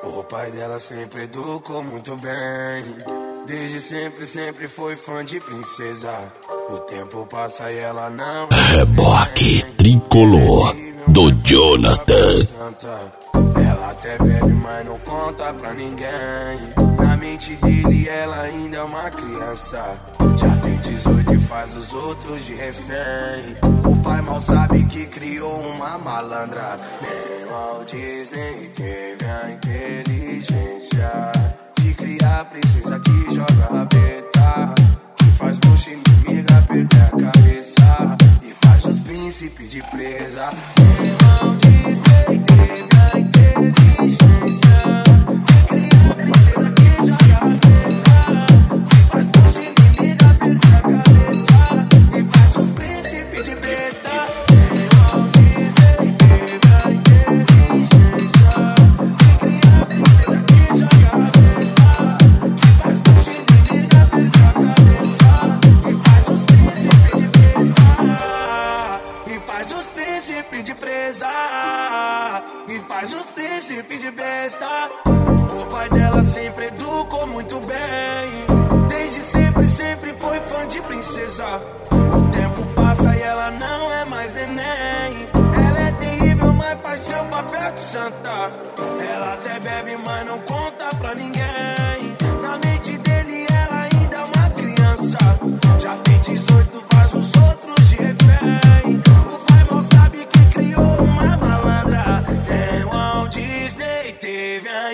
O pai dela sempre educou muito bem. Desde sempre, sempre foi fã de princesa. O tempo passa e ela não Reboque tricolor do Jonathan. Ela até bebe, mas não conta pra ninguém. Na mente dele ela ainda é uma criança. Já tem 18 e faz os outros de refém. O pai mal sabe que criou uma malandra. Nem Walt Disney teve a inteligência de criar princesa que joga rabeta, que faz bucha inimiga perder a cabeça e faz os príncipes de presa. Nem Walt Disney teve a inteligência de criar princesa que joga rabeta, que faz bucha inimiga perder a cabeça e faz os príncipes de presa. Nem Walt Disney teve a inteligência de criar princesa que joga rabeta, que faz bucha inimiga perder a cabeça e faz os príncipes de presa. E faz os príncipes de presa. E faz os príncipes de besta. O pai dela sempre educou muito bem. Desde sempre, sempre foi fã de princesa. O tempo passa e ela não é mais neném. Ela é terrível, mas faz seu papel de santa. Ela até bebe, mas não conta pra ninguém. Na mente dele ela ainda é uma criança. Já tem 18, faz os outros de refém. O pai mal sabe que criou uma malandra. Nem Walt Disney teve a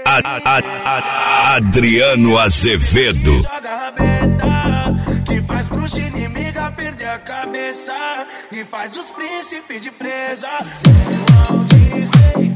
Adriano Azevedo. joga rabeta, que faz bruxa inimiga perder a cabeça e faz os príncipes de presa. Nem Walt Disney